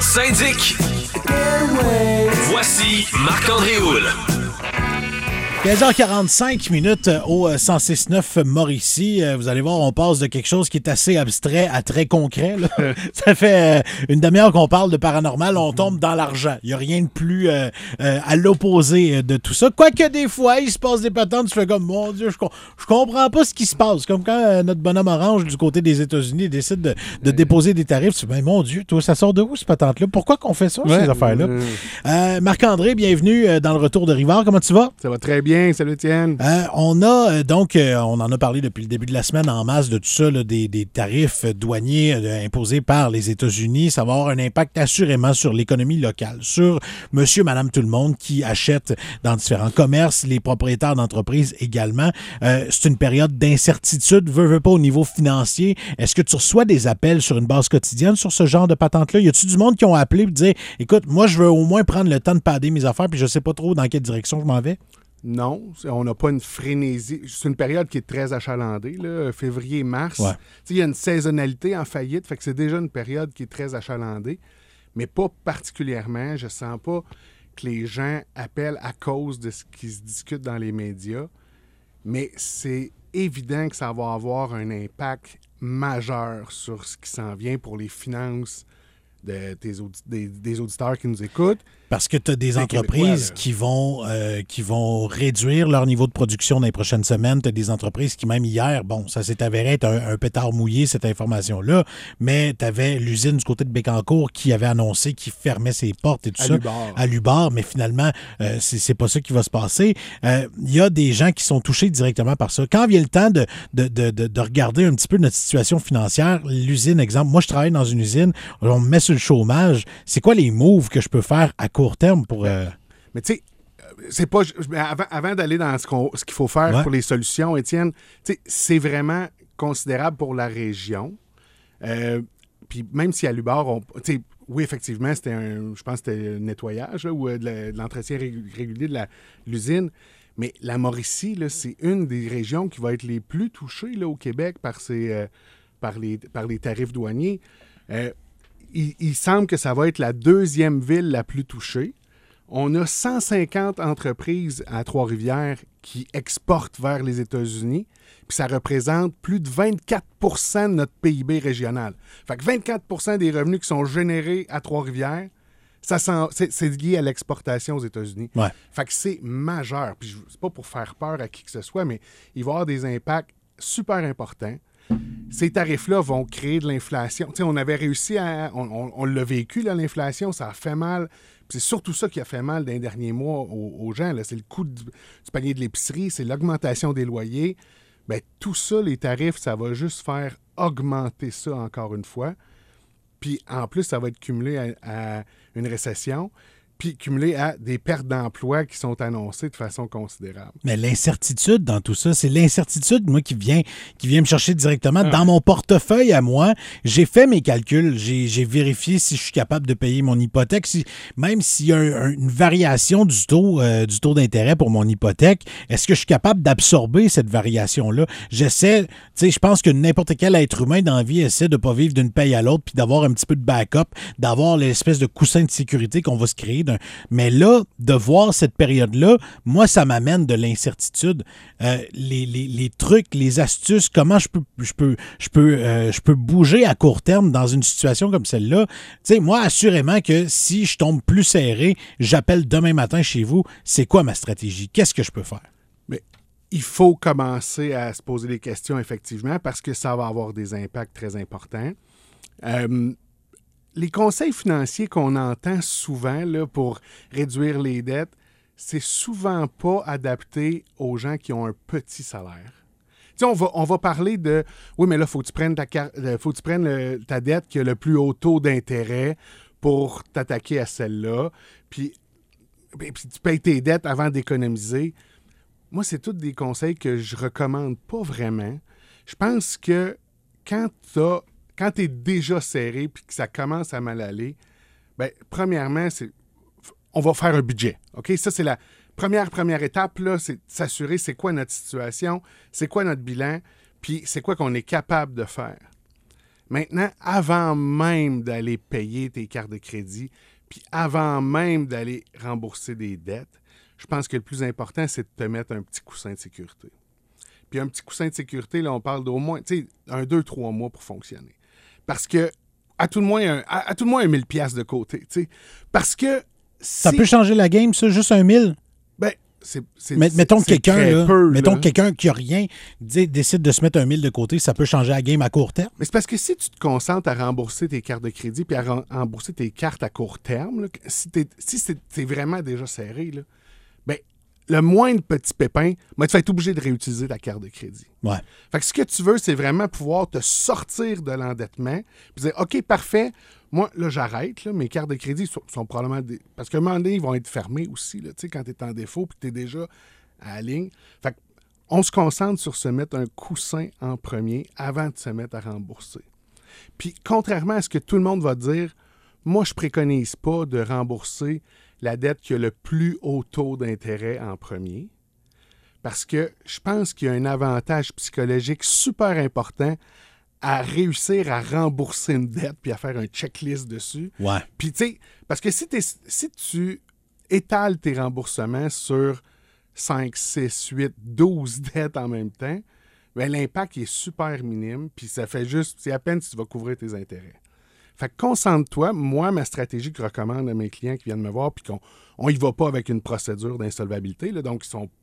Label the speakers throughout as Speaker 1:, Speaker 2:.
Speaker 1: votre syndic. Voici Marc-André Houle.
Speaker 2: 15h45 au 106.9 Mauricie. Vous allez voir, on passe de quelque chose qui est assez abstrait à très concret. Là. Ça fait une demi-heure qu'on parle de paranormal, on tombe dans l'argent. Il n'y a rien de plus à l'opposé de tout ça. Quoique des fois, il se passe des patentes, tu fais comme, mon Dieu, je comprends pas ce qui se passe. Comme quand notre bonhomme orange du côté des États-Unis décide de déposer des tarifs. Tu fais, mon Dieu, toi, ça sort de où, cette patente-là? Pourquoi qu'on fait ça, ces affaires-là? Marc-André, bienvenue dans le retour de Rivard. Comment tu vas?
Speaker 3: Ça va très bien. Salut Étienne.
Speaker 2: On en a parlé depuis le début de la semaine en masse de tout ça, là, des tarifs douaniers imposés par les États-Unis. Ça va avoir un impact assurément sur l'économie locale, sur monsieur, madame, tout le monde qui achète dans différents commerces, les propriétaires d'entreprises également. C'est une période d'incertitude, veut pas au niveau financier. Est-ce que tu reçois des appels sur une base quotidienne sur ce genre de patente-là? Y a-tu du monde qui ont appelé et dire, écoute, moi, je veux au moins prendre le temps de padder mes affaires puis je sais pas trop dans quelle direction je m'en vais?
Speaker 3: Non, on n'a pas une frénésie. C'est une période qui est très achalandée, là, février-mars.
Speaker 2: Ouais.
Speaker 3: Il y a une saisonnalité en faillite, fait que c'est déjà une période qui est très achalandée, mais pas particulièrement. Je sens pas que les gens appellent à cause de ce qui se discute dans les médias, mais c'est évident que ça va avoir un impact majeur sur ce qui s'en vient pour les finances des auditeurs qui nous écoutent.
Speaker 2: Parce que tu as des entreprises qui vont réduire leur niveau de production dans les prochaines semaines. Tu as des entreprises qui, même hier, bon, ça s'est avéré être un pétard mouillé, cette information-là, mais tu avais l'usine du côté de Bécancour qui avait annoncé qu'il fermait ses portes et tout ça. À Lubar, mais finalement, c'est pas ça qui va se passer. Il y a des gens qui sont touchés directement par ça. Quand vient le temps de regarder un petit peu notre situation financière, l'usine, exemple, moi, je travaille dans une usine, on me met sur le chômage. C'est quoi les moves que je peux faire à court terme pour...
Speaker 3: Mais tu sais, c'est pas... Avant d'aller dans ce qu'il faut faire pour les solutions, Étienne, c'est vraiment considérable pour la région. Puis même si à Lubar, oui, effectivement, je pense que c'était le nettoyage là, ou de l'entretien régulier de l'usine. Mais la Mauricie, là, c'est une des régions qui va être les plus touchées là, au Québec par les tarifs douaniers. Il semble que ça va être la deuxième ville la plus touchée. On a 150 entreprises à Trois-Rivières qui exportent vers les États-Unis, puis ça représente plus de 24 % de notre PIB régional. Fait que 24 % des revenus qui sont générés à Trois-Rivières, c'est lié à l'exportation aux États-Unis.
Speaker 2: Ouais.
Speaker 3: Fait que c'est majeur. Puis c'est pas pour faire peur à qui que ce soit, mais il va y avoir des impacts super importants. Ces tarifs-là vont créer de l'inflation. Tu sais, on avait réussi on l'a vécu, là, l'inflation, ça a fait mal. Puis c'est surtout ça qui a fait mal dans les derniers mois aux gens. Là. C'est le coût du panier de l'épicerie, c'est l'augmentation des loyers. Bien, tout ça, les tarifs, ça va juste faire augmenter ça encore une fois. Puis en plus, ça va être cumulé à une récession. Puis cumulé à des pertes d'emplois qui sont annoncées de façon considérable.
Speaker 2: Mais l'incertitude dans tout ça, c'est l'incertitude, moi, qui vient me chercher directement. Dans mon portefeuille à moi, j'ai fait mes calculs, j'ai vérifié si je suis capable de payer mon hypothèque, même s'il y a une variation du taux d'intérêt pour mon hypothèque, est-ce que je suis capable d'absorber cette variation-là? J'essaie, tu sais, je pense que n'importe quel être humain dans la vie essaie de ne pas vivre d'une paye à l'autre, puis d'avoir un petit peu de backup, d'avoir l'espèce de coussin de sécurité qu'on va se créer. Mais là, de voir cette période-là, moi, ça m'amène de l'incertitude. Les trucs, les astuces, comment je peux bouger à court terme dans une situation comme celle-là. Tu sais, moi, assurément que si je tombe plus serré, j'appelle demain matin chez vous, c'est quoi ma stratégie? Qu'est-ce que je peux faire?
Speaker 3: Mais il faut commencer à se poser des questions, effectivement, parce que ça va avoir des impacts très importants. Les conseils financiers qu'on entend souvent là, pour réduire les dettes, c'est souvent pas adapté aux gens qui ont un petit salaire. Tu sais, on va parler de « Oui, mais là, il faut que tu prennes ta dette qui a le plus haut taux d'intérêt pour t'attaquer à celle-là, puis tu payes tes dettes avant d'économiser. » Moi, c'est tous des conseils que je recommande pas vraiment. Je pense que quand tu es déjà serré et que ça commence à mal aller, bien, premièrement, on va faire un budget. OK? Ça, c'est la première étape, là, c'est de s'assurer c'est quoi notre situation, c'est quoi notre bilan, puis c'est quoi qu'on est capable de faire. Maintenant, avant même d'aller payer tes cartes de crédit, puis avant même d'aller rembourser des dettes, je pense que le plus important, c'est de te mettre un petit coussin de sécurité. Puis un petit coussin de sécurité, là, on parle d'au moins, 2-3 mois pour fonctionner. Parce que, à tout le moins, un 1000 piastres de côté, tu sais. Parce que...
Speaker 2: Ça peut changer la game, ça, juste un 1000?
Speaker 3: Ben,
Speaker 2: mettons que
Speaker 3: quelqu'un
Speaker 2: quelqu'un qui n'a rien décide de se mettre un 1000 de côté, ça peut changer la game à court terme.
Speaker 3: Mais c'est parce que si tu te concentres à rembourser tes cartes de crédit puis à rembourser tes cartes à court terme, là, si c'est vraiment déjà serré, là, ben, le moindre petit pépin, ben, tu vas être obligé de réutiliser ta carte de crédit.
Speaker 2: Ouais.
Speaker 3: Fait que ce que tu veux, c'est vraiment pouvoir te sortir de l'endettement puis dire, OK, parfait, moi, là, j'arrête. Là, mes cartes de crédit sont probablement... Parce qu'à un moment donné, ils vont être fermés aussi, là, quand tu es en défaut puis que tu es déjà à la ligne. Fait qu'on se concentre sur se mettre un coussin en premier avant de se mettre à rembourser. Puis, contrairement à ce que tout le monde va dire, moi, je préconise pas de rembourser la dette qui a le plus haut taux d'intérêt en premier. Parce que je pense qu'il y a un avantage psychologique super important à réussir à rembourser une dette puis à faire un checklist dessus.
Speaker 2: Ouais.
Speaker 3: Puis, tu sais, parce que si tu étales tes remboursements sur 5, 6, 8, 12 dettes en même temps, bien, l'impact est super minime puis ça fait juste, c'est à peine si tu vas couvrir tes intérêts. Fait que concentre-toi. Moi, ma stratégie que je recommande à mes clients qui viennent me voir puis qu'on y va pas avec une procédure d'insolvabilité, là, donc ils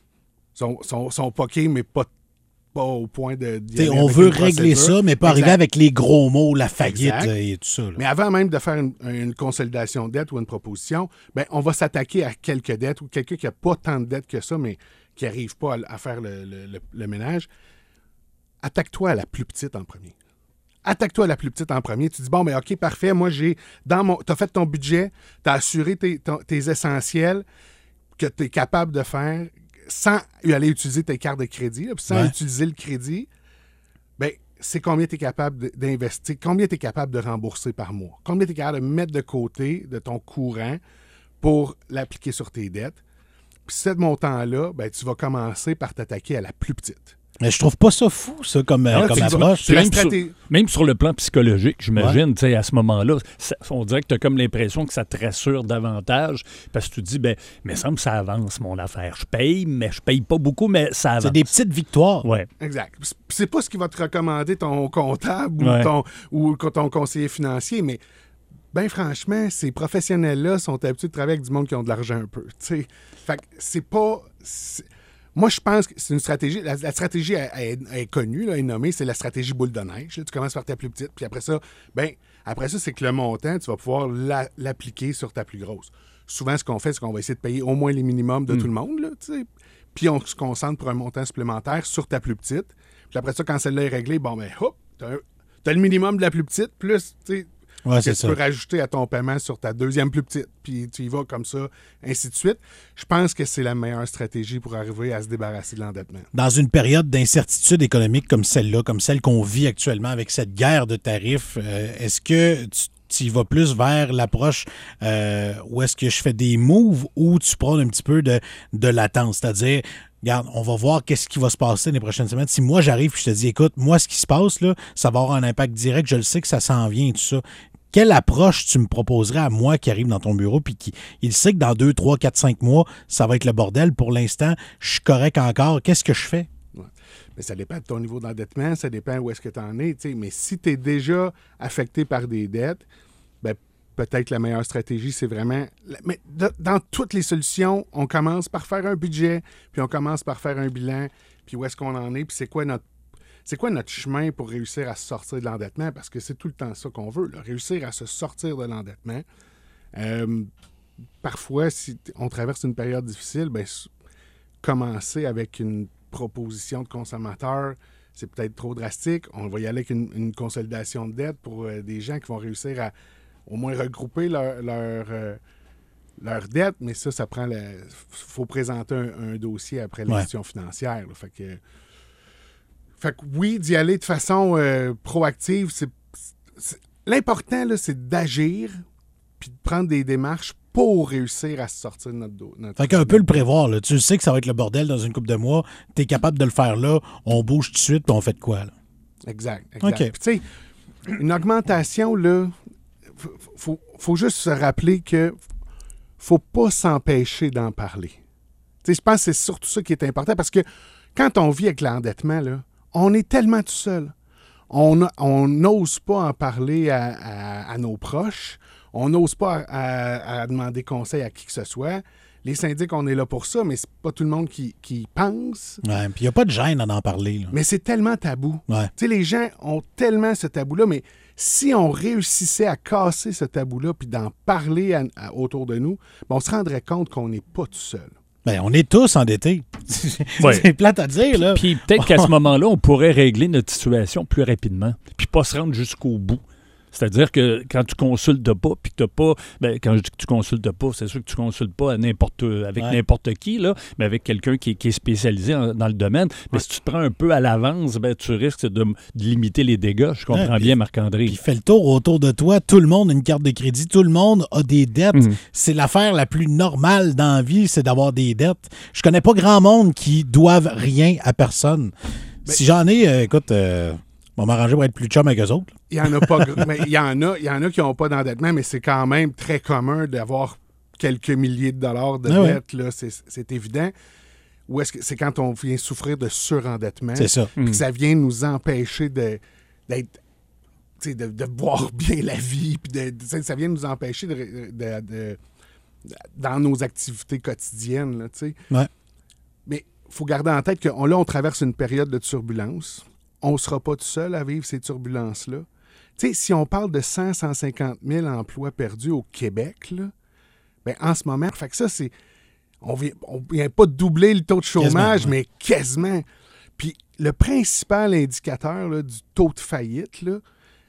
Speaker 3: sont poqués, mais pas au point de...
Speaker 2: On veut régler ça, mais pas arriver avec les gros mots, la faillite et tout ça. Là.
Speaker 3: Mais avant même de faire une consolidation de dette ou une proposition, ben, on va s'attaquer à quelques dettes ou quelqu'un qui n'a pas tant de dettes que ça, mais qui n'arrive pas à faire le ménage. Attaque-toi à la plus petite en premier. Attaque-toi à la plus petite en premier. Tu dis, bon, mais OK, parfait, moi, tu as fait ton budget, tu as assuré tes essentiels que tu es capable de faire sans aller utiliser tes cartes de crédit, là, puis sans utiliser le crédit, bien, c'est combien tu es capable d'investir, combien tu es capable de rembourser par mois, combien tu es capable de mettre de côté de ton courant pour l'appliquer sur tes dettes. Puis ce montant-là, ben, tu vas commencer par t'attaquer à la plus petite.
Speaker 2: Mais je trouve pas ça fou, ça, comme approche.
Speaker 4: Même sur le plan psychologique, j'imagine, tu sais, à ce moment-là, on dirait que tu as comme l'impression que ça te rassure davantage parce que tu te dis, mais ça me semble que ça avance, mon affaire. Je paye, mais je paye pas beaucoup, mais ça avance.
Speaker 2: C'est des petites victoires.
Speaker 4: Ouais.
Speaker 3: Exact. C'est pas ce qui va te recommander ton comptable ou ton conseiller financier, mais bien franchement, ces professionnels-là sont habitués de travailler avec du monde qui ont de l'argent un peu. T'sais. Fait que c'est pas... Moi, je pense que c'est une stratégie. La stratégie est connue, là, est nommée, c'est la stratégie boule de neige. Là. Tu commences par ta plus petite, puis après ça, c'est que le montant, tu vas pouvoir l'appliquer sur ta plus grosse. Souvent, ce qu'on fait, c'est qu'on va essayer de payer au moins les minimums de tout le monde, là, puis on se concentre pour un montant supplémentaire sur ta plus petite. Puis après ça, quand celle-là est réglée, hop, t'as le minimum de la plus petite, plus, que tu peux rajouter à ton paiement sur ta deuxième plus petite. Puis tu y vas comme ça, ainsi de suite. Je pense que c'est la meilleure stratégie pour arriver à se débarrasser de l'endettement.
Speaker 2: Dans une période d'incertitude économique comme celle-là, comme celle qu'on vit actuellement avec cette guerre de tarifs, est-ce que tu y vas plus vers l'approche où est-ce que je fais des moves ou tu prends un petit peu de latence? C'est-à-dire, regarde, on va voir qu'est-ce qui va se passer les prochaines semaines. Si moi, j'arrive et je te dis, écoute, moi, ce qui se passe, là, ça va avoir un impact direct. Je le sais que ça s'en vient et tout ça. Quelle approche tu me proposerais à moi qui arrive dans ton bureau puis il sait que dans 2, 3, 4, 5 mois, ça va être le bordel. Pour l'instant, je suis correct encore. Qu'est-ce que je fais?
Speaker 3: Ouais. Mais ça dépend de ton niveau d'endettement, ça dépend où est-ce que tu en es. T'sais. Mais si tu es déjà affecté par des dettes, ben, peut-être la meilleure stratégie, c'est vraiment... Mais dans toutes les solutions, on commence par faire un budget, puis on commence par faire un bilan, puis où est-ce qu'on en est, puis c'est quoi notre chemin pour réussir à se sortir de l'endettement? Parce que c'est tout le temps ça qu'on veut, là, réussir à se sortir de l'endettement. Parfois, si on traverse une période difficile, ben, commencer avec une proposition de consommateur, c'est peut-être trop drastique. On va y aller avec une consolidation de dette pour des gens qui vont réussir à au moins regrouper leur dette, mais ça prend... Il faut présenter un dossier après l'institution financière. Là, fait que oui, d'y aller de façon proactive, l'important, là, c'est d'agir puis de prendre des démarches pour réussir à se sortir de notre dos.
Speaker 2: Fait qu'un peu le prévoir. Là. Tu sais que ça va être le bordel dans une couple de mois. Tu es capable de le faire là. On bouge tout de suite puis on fait de quoi? Là?
Speaker 3: Exact.
Speaker 2: OK.
Speaker 3: Puis, tu sais, une augmentation, là, faut juste se rappeler que faut pas s'empêcher d'en parler. Tu sais, je pense que c'est surtout ça qui est important, parce que quand on vit avec l'endettement, là, on est tellement tout seul. On n'ose pas en parler à nos proches. On n'ose pas à demander conseil à qui que ce soit. Les syndics, on est là pour ça, mais c'est pas tout le monde qui pense.
Speaker 2: Ouais, puis il n'y a pas de gêne à en parler. Là.
Speaker 3: Mais c'est tellement tabou.
Speaker 2: Ouais.
Speaker 3: Tu sais, les gens ont tellement ce tabou-là, mais si on réussissait à casser ce tabou-là puis d'en parler autour de nous, ben on se rendrait compte qu'on n'est pas tout seul.
Speaker 2: Ben, on est tous endettés. C'est plate à dire, là.
Speaker 4: Puis peut-être qu'à ce moment-là, on pourrait régler notre situation plus rapidement, puis pas se rendre jusqu'au bout. C'est-à-dire que quand tu consultes pas, puis que tu n'as pas... Ben, quand je dis que tu consultes pas, c'est sûr que tu consultes pas avec n'importe qui, là, mais avec quelqu'un qui est spécialisé dans le domaine. Mais si tu te prends un peu à l'avance, ben, tu risques de limiter les dégâts. Je comprends bien, Marc-André.
Speaker 2: Puis fais le tour autour de toi. Tout le monde a une carte de crédit. Tout le monde a des dettes. C'est l'affaire la plus normale dans la vie, c'est d'avoir des dettes. Je connais pas grand monde qui doivent rien à personne. Si j'en ai, écoute... on va m'arranger pour être plus chum avec eux autres.
Speaker 3: Il y en a pas, mais il y en a qui n'ont pas d'endettement, mais c'est quand même très commun d'avoir quelques milliers de dollars de dette, là, c'est évident. Ou est-ce que c'est quand on vient souffrir de surendettement?
Speaker 2: C'est ça.
Speaker 3: Puis que ça vient nous empêcher de voir bien la vie, puis ça vient nous empêcher dans nos activités quotidiennes, là, tu sais.
Speaker 2: Ouais.
Speaker 3: Mais il faut garder en tête que là, on traverse une période de turbulence. On ne sera pas tout seul à vivre ces turbulences-là. Tu sais, si on parle de 150 000 emplois perdus au Québec, là, ben en ce moment, fait que ça, c'est... On vient pas de doubler le taux de chômage, mais quasiment. Puis le principal indicateur là, du taux de faillite, là,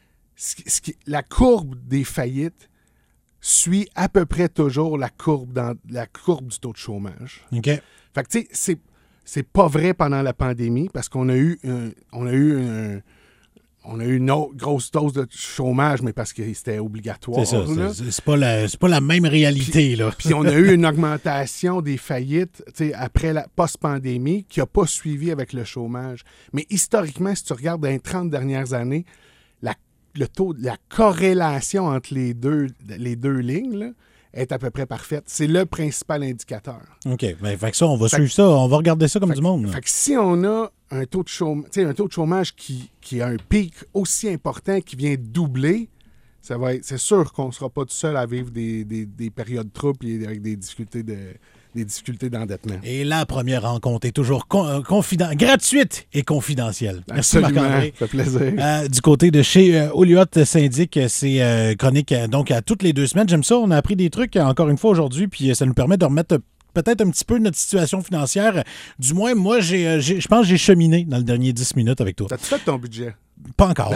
Speaker 3: la courbe des faillites suit à peu près toujours la courbe du taux de chômage.
Speaker 2: OK.
Speaker 3: Fait que tu sais, c'est pas vrai pendant la pandémie parce qu'on a eu une autre grosse dose de chômage, mais parce que c'était obligatoire.
Speaker 2: C'est ça. C'est pas la même réalité.
Speaker 3: Puis on a eu une augmentation des faillites après la post-pandémie qui n'a pas suivi avec le chômage. Mais historiquement, si tu regardes dans les 30 dernières années, le taux, la corrélation entre les deux lignes, là, est à peu près parfaite. C'est le principal indicateur.
Speaker 2: OK. Bien, fait que ça, on va suivre ça. On va regarder ça comme du monde.
Speaker 3: Fait que si on a un taux de chômage qui a un pic aussi important qui vient doubler, c'est sûr qu'on ne sera pas tout seul à vivre des périodes troubles et avec des difficultés d'endettement.
Speaker 2: Et la première rencontre est toujours gratuite et confidentielle. Merci
Speaker 3: Marc-André. Ça fait plaisir.
Speaker 2: Du côté de chez Oliot Syndic, c'est chronique donc à toutes les 2 semaines. J'aime ça. On a appris des trucs encore une fois aujourd'hui, puis ça nous permet de remettre peut-être un petit peu notre situation financière. Du moins, moi, je pense que j'ai cheminé dans le dernier 10 minutes avec toi.
Speaker 3: T'as-tu fait ton budget?
Speaker 2: Pas encore.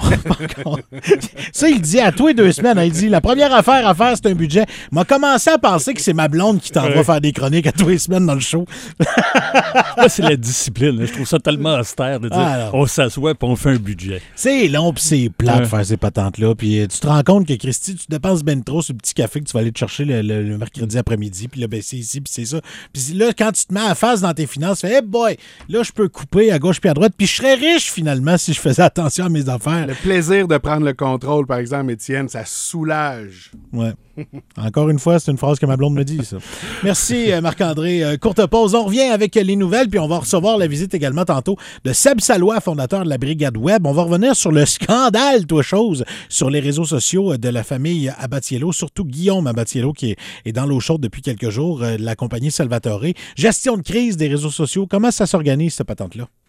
Speaker 2: Ça, il dit à tous les 2 semaines. Il dit, la première affaire à faire, c'est un budget. M'a commencé à penser que c'est ma blonde qui t'envoie faire des chroniques à tous les semaines dans le show.
Speaker 4: Là, c'est la discipline. Je trouve ça tellement austère de dire on s'assoit et on fait un budget.
Speaker 2: C'est long puis c'est plat de faire ces patentes-là. Puis tu te rends compte que, Christy, tu dépenses ben trop sur le petit café que tu vas aller te chercher le mercredi après-midi. Puis là, ben, c'est ici, puis c'est ça. Puis là, quand tu te mets à face dans tes finances, tu fais, hey boy, là, je peux couper à gauche puis à droite. Puis je serais riche, finalement, si je faisais attention à mes affaires.
Speaker 3: Le plaisir de prendre le contrôle, par exemple, Étienne, ça soulage.
Speaker 2: Ouais. Encore une fois, c'est une phrase que ma blonde me dit, ça. Merci, Marc-André. Courte pause. On revient avec les nouvelles, puis on va recevoir la visite également tantôt de Seb Salois, fondateur de la Brigade Web. On va revenir sur le scandale, sur les réseaux sociaux de la famille Abatiello, surtout Guillaume Abatiello, qui est dans l'eau chaude depuis quelques jours, de la compagnie Salvatore. Gestion de crise des réseaux sociaux. Comment ça s'organise, cette patente-là?